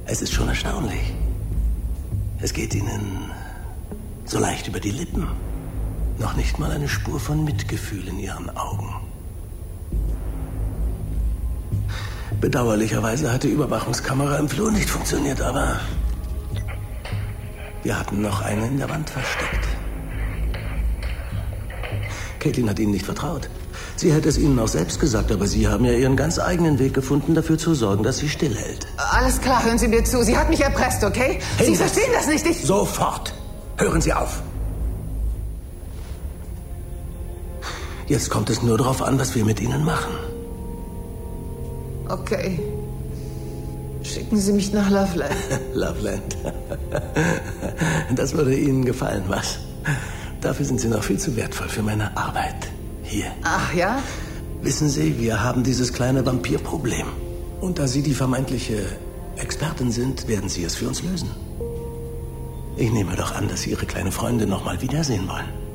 Es ist schon erstaunlich. Es geht Ihnen so leicht über die Lippen. Noch nicht mal eine Spur von Mitgefühl in Ihren Augen. Bedauerlicherweise hat die Überwachungskamera im Flur nicht funktioniert, aber wir hatten noch eine in der Wand versteckt. Caitlin hat Ihnen nicht vertraut. Sie hätte es Ihnen auch selbst gesagt, aber Sie haben ja Ihren ganz eigenen Weg gefunden, dafür zu sorgen, dass sie stillhält. Alles klar, hören Sie mir zu. Sie hat mich erpresst, okay? Sie verstehen das nicht, Sofort! Hören Sie auf! Jetzt kommt es nur darauf an, was wir mit Ihnen machen. Okay. Schicken Sie mich nach Loveland. Loveland. Das würde Ihnen gefallen, was? Dafür sind Sie noch viel zu wertvoll für meine Arbeit. Hier. Ach ja? Wissen Sie, wir haben dieses kleine Vampirproblem. Und da Sie die vermeintliche Expertin sind, werden Sie es für uns lösen. Ich nehme doch an, dass Sie Ihre kleine Freundin noch mal wiedersehen wollen.